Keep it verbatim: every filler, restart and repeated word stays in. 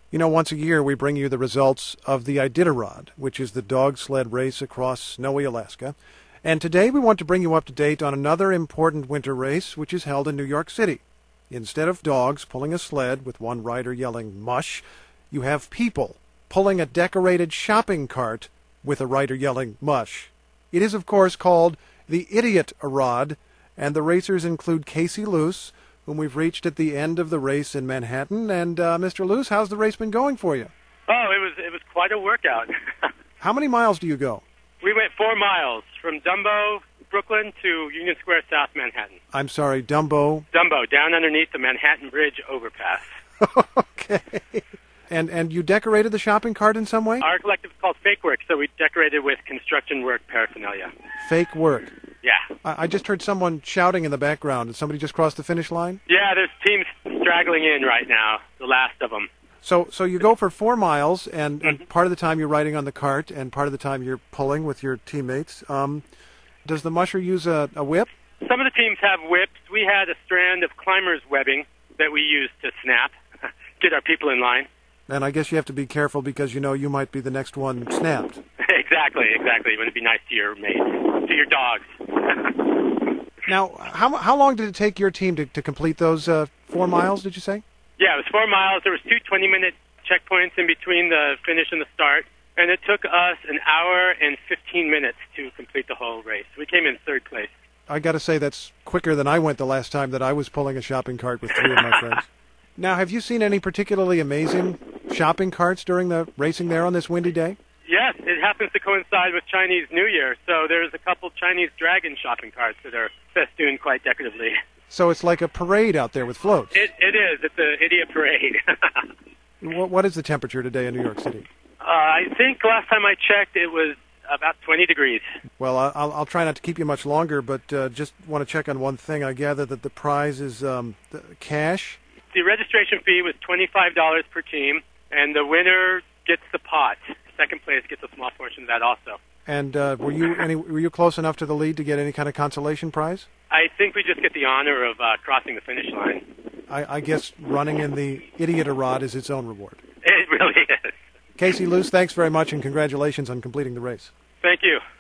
You know, once a year we bring you the results of the Iditarod, which is the dog sled race across snowy Alaska. And today we want to bring you up to date on another important winter race, which is held in New York City. Instead of dogs pulling a sled with one rider yelling mush, you have people pulling a decorated shopping cart with a rider yelling mush. It is, of course, called the Idiot-A-Rod, and the racers include Casey Luce, whom we've reached at the end of the race in Manhattan. And uh, Mister Luce, how's the race been going for you? Oh, it was it was quite a workout. How many miles do you go? We went four miles from Dumbo, Brooklyn, to Union Square, South Manhattan. I'm sorry, Dumbo? Dumbo, down underneath the Manhattan Bridge overpass. Okay. And and you decorated the shopping cart in some way? Our collective is called Fake Work, so we decorated with construction work paraphernalia. Fake work. Yeah. I, I just heard someone shouting in the background. Did somebody just cross the finish line? Yeah, there's teams straggling in right now, the last of them. So so you go for four miles, and, Mm-hmm. and part of the time you're riding on the cart, and part of the time you're pulling with your teammates. Um, does the musher use a, a whip? Some of the teams have whips. We had a strand of climbers' webbing that we used to snap, get our people in line. And I guess you have to be careful because you know you might be the next one snapped. Exactly, exactly. You want to be nice to your mates, to your dogs. Now, how how long did it take your team to, to complete those uh, four miles, did you say? Yeah, it was four miles. There was two twenty-minute checkpoints in between the finish and the start, and it took us an hour and fifteen minutes to complete the whole race. We came in third place. I got to say that's quicker than I went the last time that I was pulling a shopping cart with three of my friends. Now, have you seen any particularly amazing shopping carts during the racing there on this windy day? Yes, it happens to coincide with Chinese New Year, so there's a couple Chinese dragon shopping carts that are festooned quite decoratively. So it's like a parade out there with floats. It, it is. It's an idiot parade. What, what is the temperature today in New York City? uh, I think last time I checked it was about twenty degrees. Well, I'll, I'll try not to keep you much longer, but uh, just want to check on one thing. I gather that the prize is um, the cash? The registration fee was twenty-five dollars per team, and the winner gets the pot. Second place gets a small portion of that also. And uh, were you any were you close enough to the lead to get any kind of consolation prize? I think we just get the honor of uh, crossing the finish line. I, I guess running in the Idiot-A-Rod is its own reward. It really is. Casey Luce, thanks very much, and congratulations on completing the race. Thank you.